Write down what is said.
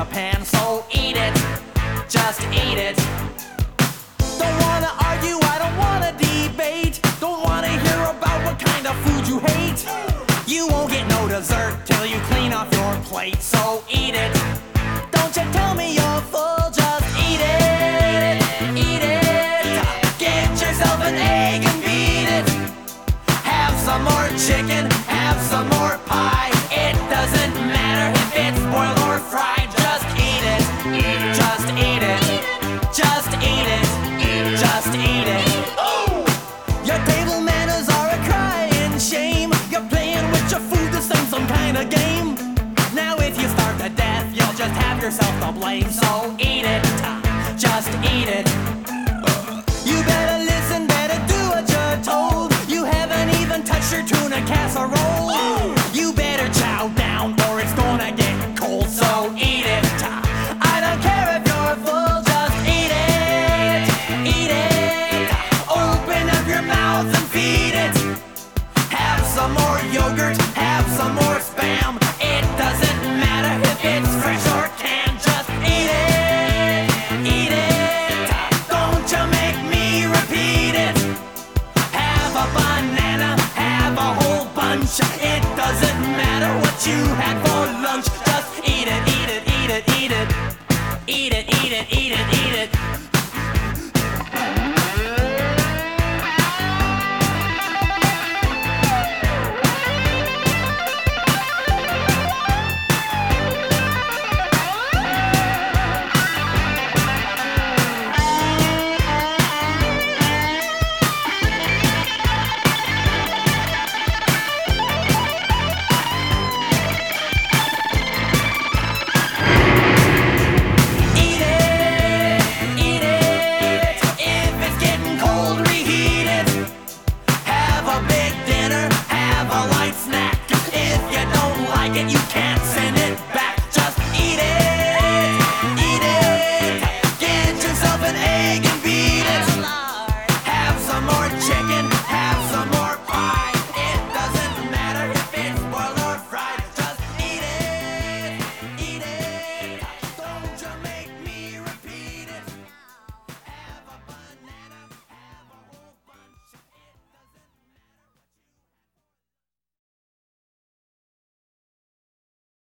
Japan, so eat it, just eat it. Don't wanna argue, I don't wanna debate. Don't wanna hear about what kind of food you hate. You won't get no dessert till you clean off your plate, so eat it. Don't you tell me you're full, just eat it, eat it. Get yourself an egg and beat it. Have some more chicken, have some more pie. It doesn't matter if it's boiled or fried, just eat it, just eat it, just eat it, just eat it. Your table manners are a crying shame. You're playing with your food the same some kind of game. Now if you starve to death, you'll just have yourself to blame, so eat it, just eat it. You better listen, better do what you're told. You haven't even touched your tuna casserole. You better chow down or it's gonna get cold, so eat it. I don't care if you're full, just eat it, eat it. Open up your mouth and feed it. Have some more yogurt, have some more Spam. It doesn't matter if it's fresh or canned, just eat it, eat it. Don't you make me repeat it. Have a banana, have a whole bunch. It doesn't matter what you had for lunch.